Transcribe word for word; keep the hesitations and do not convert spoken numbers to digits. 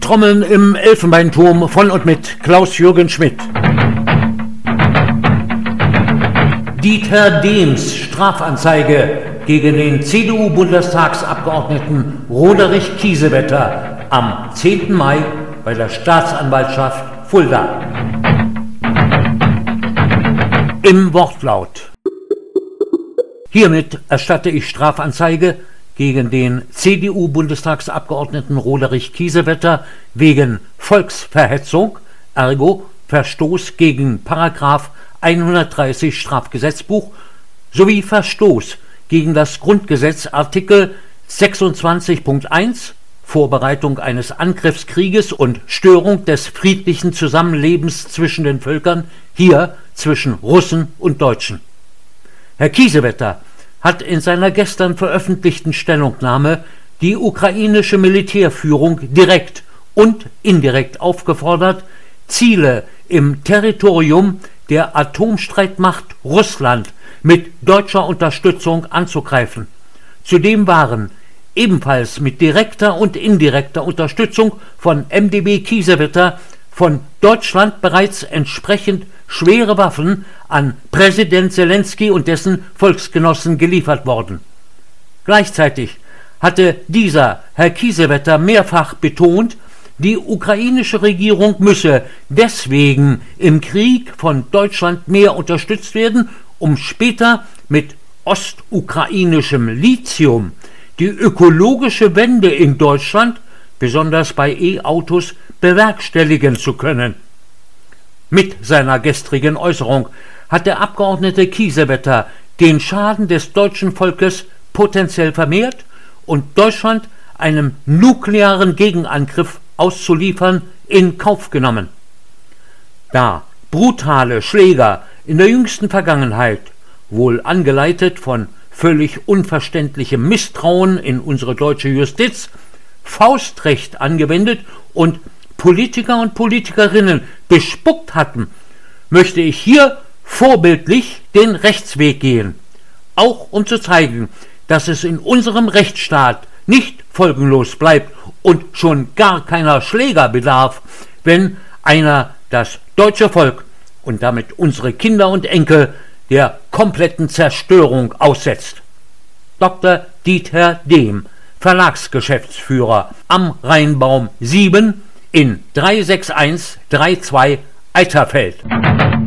Trommeln im Elfenbeinturm von und mit Klaus-Jürgen Schmidt. Dieter Dehms Strafanzeige gegen den C D U-Bundestagsabgeordneten Roderich Kiesewetter am zehnten Mai bei der Staatsanwaltschaft Fulda. Im Wortlaut. Hiermit erstatte ich Strafanzeige gegen den C D U-Bundestagsabgeordneten Roderich Kiesewetter wegen Volksverhetzung, ergo Verstoß gegen Paragraph hundertdreißig Strafgesetzbuch sowie Verstoß gegen das Grundgesetz Artikel sechsundzwanzig Punkt eins Vorbereitung eines Angriffskrieges und Störung des friedlichen Zusammenlebens zwischen den Völkern, hier zwischen Russen und Deutschen. Herr Kiesewetter hat in seiner gestern veröffentlichten Stellungnahme die ukrainische Militärführung direkt und indirekt aufgefordert, Ziele im Territorium der Atomstreitmacht Russland mit deutscher Unterstützung anzugreifen. Zudem waren ebenfalls mit direkter und indirekter Unterstützung von M D B Kiesewetter von Deutschland bereits entsprechend schwere Waffen an Präsident Selenskyj und dessen Volksgenossen geliefert worden. Gleichzeitig hatte dieser Herr Kiesewetter mehrfach betont, die ukrainische Regierung müsse deswegen im Krieg von Deutschland mehr unterstützt werden, um später mit ostukrainischem Lithium die ökologische Wende in Deutschland, besonders bei E-Autos, bewerkstelligen zu können. Mit seiner gestrigen Äußerung hat der Abgeordnete Kiesewetter den Schaden des deutschen Volkes potenziell vermehrt und Deutschland einem nuklearen Gegenangriff auszuliefern in Kauf genommen. Da brutale Schläger in der jüngsten Vergangenheit, wohl angeleitet von völlig unverständlichem Misstrauen in unsere deutsche Justiz, Faustrecht angewendet und Politiker und Politikerinnen bespuckt hatten, möchte ich hier vorbildlich den Rechtsweg gehen, auch um zu zeigen, dass es in unserem Rechtsstaat nicht folgenlos bleibt und schon gar keiner Schläger bedarf, wenn einer das deutsche Volk und damit unsere Kinder und Enkel der kompletten Zerstörung aussetzt. Doktor Dieter Dehm, Verlagsgeschäftsführer am Rheinbaum sieben in drei sechs eins drei zwei Eiterfeld.